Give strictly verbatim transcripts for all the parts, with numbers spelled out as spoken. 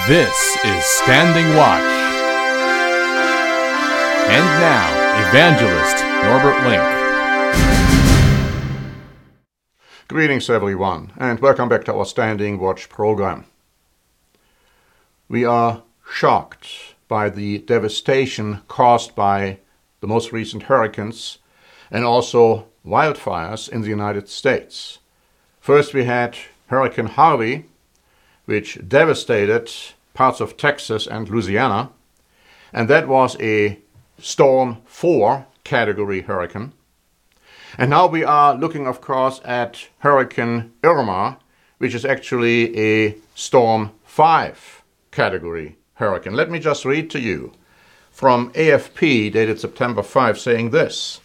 This is Standing Watch. And now, Evangelist Norbert Link. Greetings everyone, and welcome back to our Standing Watch program. We are shocked by the devastation caused by the most recent hurricanes and also wildfires in the United States. First we had Hurricane Harvey, which devastated parts of Texas and Louisiana, and that was a Storm four category hurricane. And now we are looking, of course, at Hurricane Irma, which is actually a Storm five category hurricane. Let me just read to you from A F P, dated September fifth, saying this.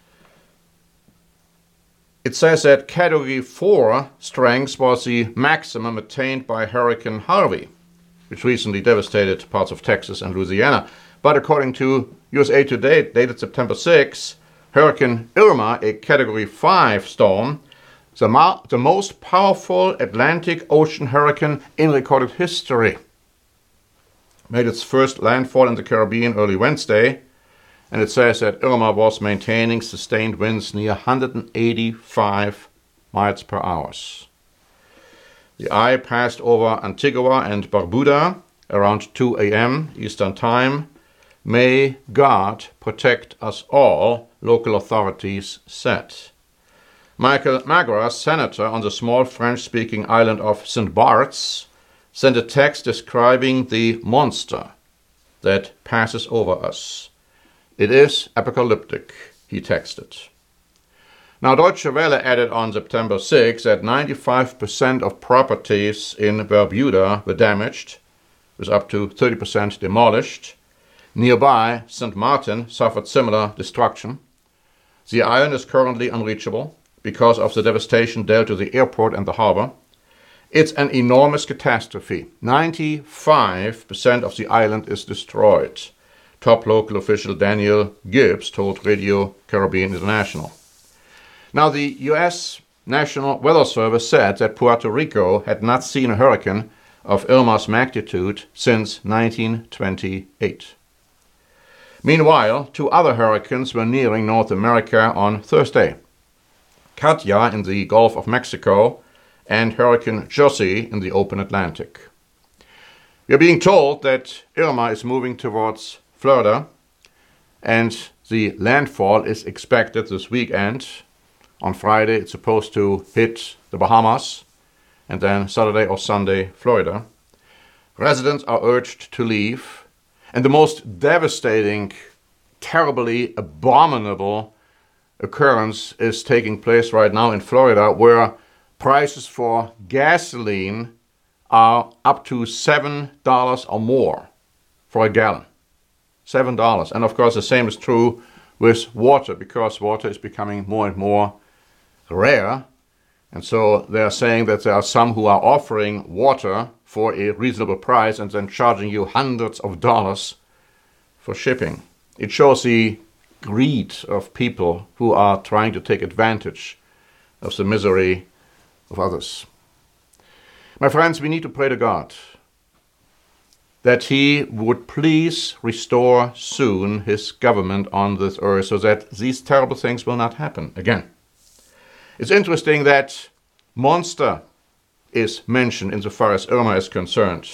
It says that Category four strength was the maximum attained by Hurricane Harvey, which recently devastated parts of Texas and Louisiana. But according to U S A Today, dated September sixth, Hurricane Irma, a Category five storm, the, mo- the most powerful Atlantic Ocean hurricane in recorded history, made its first landfall in the Caribbean early Wednesday. And it says that Irma was maintaining sustained winds near one hundred eighty-five miles per hour. The eye passed over Antigua and Barbuda around two a.m. Eastern Time. May God protect us all, local authorities said. Michael Magras, senator on the small French-speaking island of Saint Barts, sent a text describing the monster that passes over us. It is apocalyptic, he texted. Now, Deutsche Welle added on September sixth that ninety-five percent of properties in Barbuda were damaged, with up to thirty percent demolished. Nearby, Saint Martin suffered similar destruction. The island is currently unreachable because of the devastation dealt to the airport and the harbor. It's an enormous catastrophe. ninety-five percent of the island is destroyed. Top local official Daniel Gibbs told Radio Caribbean International. Now, the U S National Weather Service said that Puerto Rico had not seen a hurricane of Irma's magnitude since nineteen twenty-eight. Meanwhile, two other hurricanes were nearing North America on Thursday. Katia in the Gulf of Mexico and Hurricane Josie in the open Atlantic. We are being told that Irma is moving towards Florida, and the landfall is expected this weekend. On Friday, it's supposed to hit the Bahamas, and then Saturday or Sunday, Florida. Residents are urged to leave, and the most devastating, terribly abominable occurrence is taking place right now in Florida, where prices for gasoline are up to seven dollars or more for a gallon. seven dollars. And of course, the same is true with water, because water is becoming more and more rare. And so they are saying that there are some who are offering water for a reasonable price and then charging you hundreds of dollars for shipping. It shows the greed of people who are trying to take advantage of the misery of others. My friends, we need to pray to God that he would please restore soon his government on this earth so that these terrible things will not happen again. It's interesting that monster is mentioned insofar as Irma is concerned.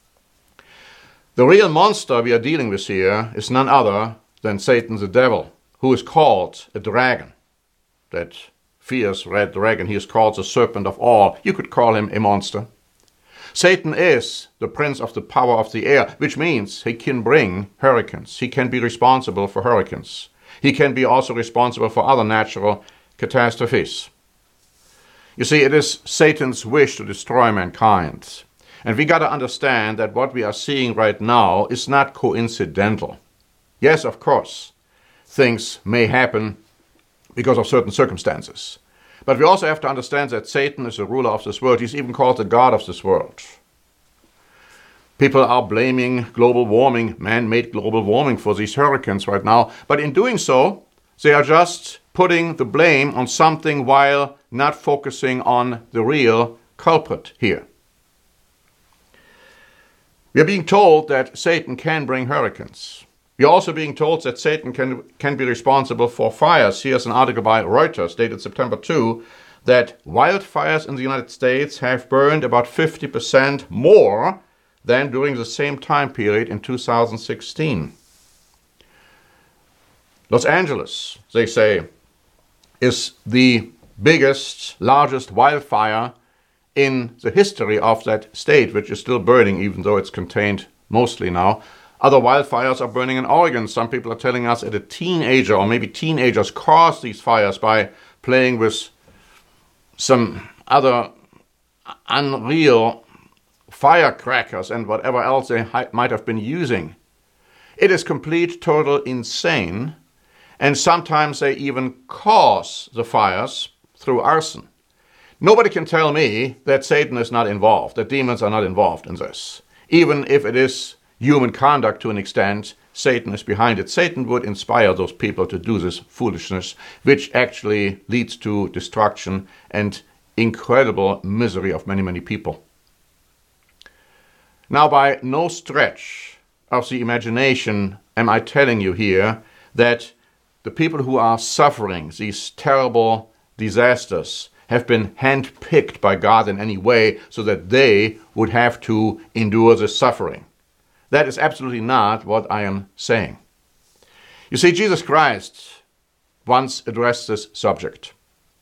The real monster we are dealing with here is none other than Satan the devil, who is called a dragon. That fierce red dragon, he is called the serpent of all. You could call him a monster. Satan is the prince of the power of the air, which means he can bring hurricanes. He can be responsible for hurricanes. He can be also responsible for other natural catastrophes. You see, it is Satan's wish to destroy mankind. And we got to understand that what we are seeing right now is not coincidental. Yes, of course, things may happen because of certain circumstances. But we also have to understand that Satan is the ruler of this world. He's even called the God of this world. People are blaming global warming, man-made global warming, for these hurricanes right now. But in doing so, they are just putting the blame on something while not focusing on the real culprit here. We are being told that Satan can bring hurricanes. We are also being told that Satan can, can be responsible for fires. Here's an article by Reuters dated September second, that wildfires in the United States have burned about fifty percent more than during the same time period in two thousand sixteen. Los Angeles, they say, is the biggest, largest wildfire in the history of that state, which is still burning, even though it's contained mostly now. Other wildfires are burning in Oregon. Some people are telling us that a teenager, or maybe teenagers, caused these fires by playing with some other unreal firecrackers and whatever else they might have been using. It is complete, total insane, and sometimes they even cause the fires through arson. Nobody can tell me that Satan is not involved, that demons are not involved in this. Even if it is human conduct to an extent, Satan is behind it. Satan would inspire those people to do this foolishness, which actually leads to destruction and incredible misery of many, many people. Now, by no stretch of the imagination am I telling you here that the people who are suffering these terrible disasters have been handpicked by God in any way so that they would have to endure the suffering. That is absolutely not what I am saying. You see, Jesus Christ once addressed this subject.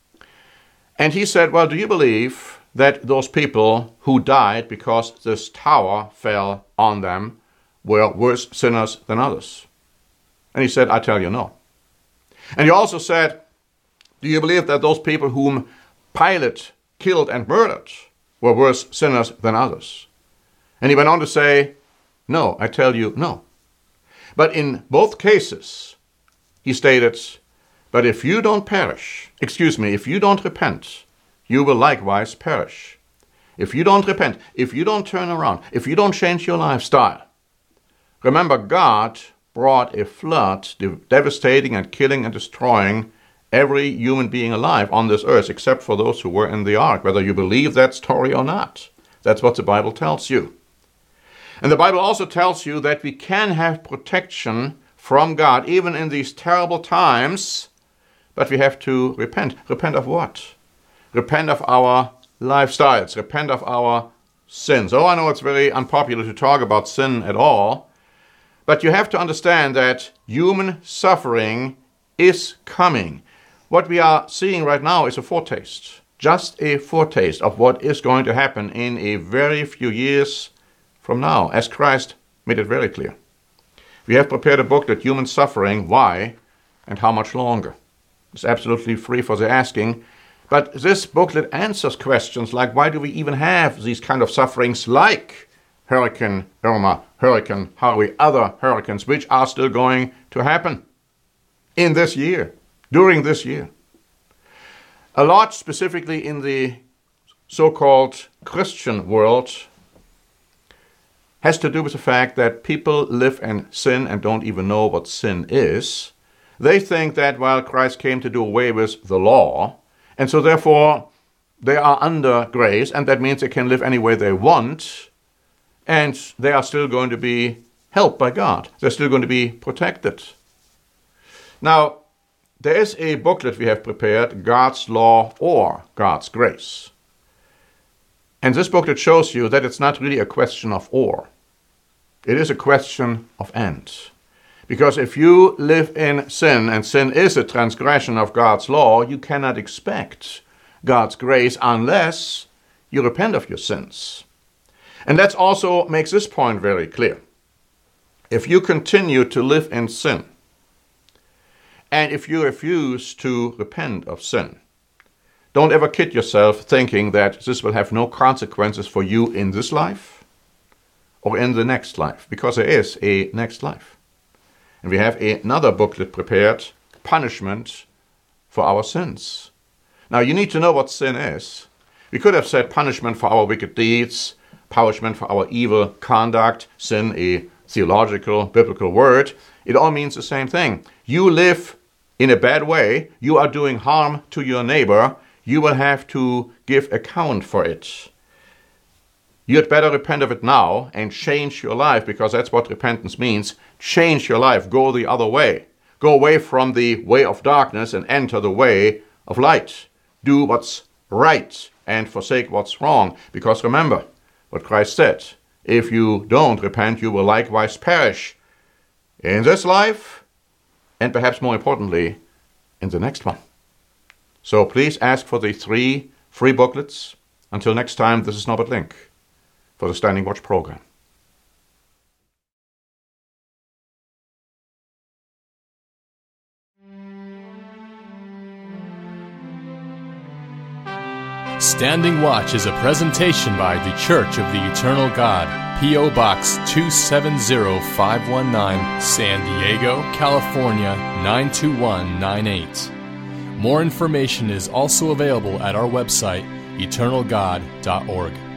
And he said, well, do you believe that those people who died because this tower fell on them were worse sinners than others? And he said, I tell you no. And he also said, do you believe that those people whom Pilate killed and murdered were worse sinners than others? And he went on to say, no, I tell you no. But in both cases, he stated, but if you don't perish, excuse me, if you don't repent, you will likewise perish. If you don't repent, if you don't turn around, if you don't change your lifestyle. Remember, God brought a flood, devastating and killing and destroying every human being alive on this earth, except for those who were in the ark, whether you believe that story or not. That's what the Bible tells you. And the Bible also tells you that we can have protection from God, even in these terrible times, but we have to repent. Repent of what? Repent of our lifestyles. Repent of our sins. Oh, I know it's very unpopular to talk about sin at all, but you have to understand that human suffering is coming. What we are seeing right now is a foretaste, just a foretaste of what is going to happen in a very few years from now, as Christ made it very clear. We have prepared a booklet, Human Suffering, Why and How Much Longer. It's absolutely free for the asking, but this booklet answers questions like, why do we even have these kind of sufferings like Hurricane Irma, Hurricane Harvey, other hurricanes, which are still going to happen in this year, during this year. A lot specifically in the so-called Christian world has to do with the fact that people live in sin and don't even know what sin is. They think that, well, Christ came to do away with the law, and so therefore they are under grace, and that means they can live any way they want, and they are still going to be helped by God. They're still going to be protected. Now, there is a booklet we have prepared, God's Law or God's Grace. And this booklet shows you that it's not really a question of or. It is a question of and. Because if you live in sin, and sin is a transgression of God's law, you cannot expect God's grace unless you repent of your sins. And that also makes this point very clear. If you continue to live in sin, and if you refuse to repent of sin, don't ever kid yourself thinking that this will have no consequences for you in this life or in the next life, because there is a next life. And we have another booklet prepared, Punishment for Our Sins. Now, you need to know what sin is. We could have said punishment for our wicked deeds, punishment for our evil conduct, sin, a theological, biblical word. It all means the same thing. You live in a bad way, you are doing harm to your neighbor, you will have to give account for it. you'd better repent of it now and change your life, because that's what repentance means. Change your life. Go the other way. Go away from the way of darkness and enter the way of light. Do what's right and forsake what's wrong. Because remember what Christ said. If you don't repent, you will likewise perish in this life, and perhaps more importantly, in the next one. So please ask for the three free booklets. Until next time, this is Norbert Link for the Standing Watch program. Standing Watch is a presentation by The Church of the Eternal God, P O Box two seven zero five one nine, San Diego, California nine two one nine eight. More information is also available at our website, eternal god dot org.